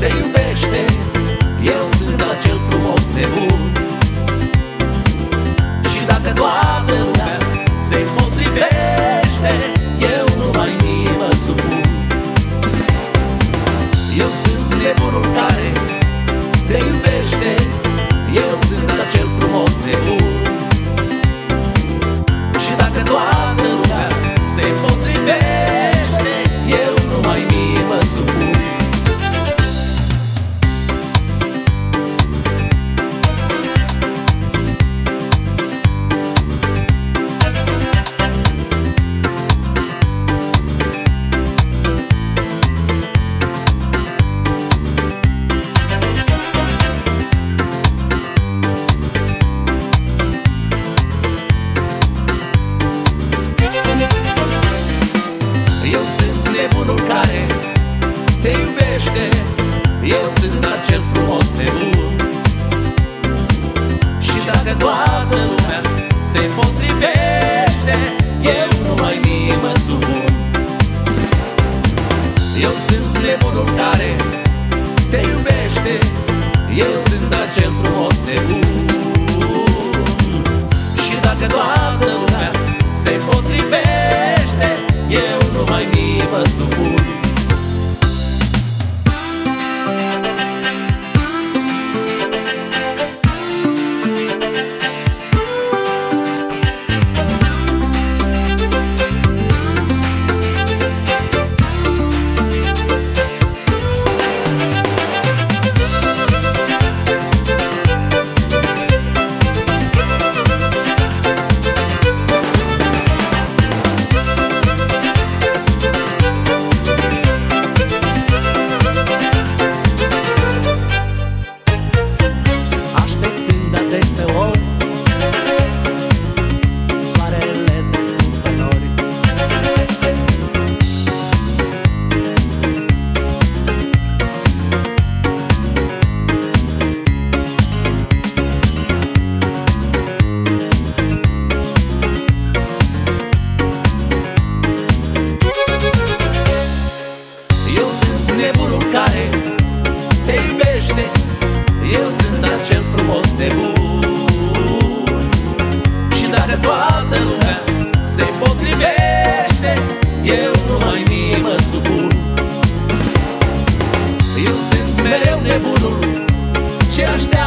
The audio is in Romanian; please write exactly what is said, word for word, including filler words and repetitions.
te iubește, eu sunt acel frumos nebun. Și dacă toată lumea se potrivește, eu numai mie mă supun. Eu sunt nebunul care te iubește, eu sunt acel frumos nebun. Și dacă toată lumea se potrivește, eu numai mie mă supun. Eu sunt nebunul care te iubește, eu sunt acel frumos nebun. Și dacă toată lumea se potrivește, eu numai mie mă supun. Eu sunt nebunul care te iubește, eu sunt acel frumos nebun. Și dacă toată lumea se potrivește, eu numai mie mă supun. Nebunul care te iubește, eu sunt acel frumos nebun. Și dacă toată lumea se potrivește, eu numai mie mă supun. Eu sunt mereu nebunul ce așteaptă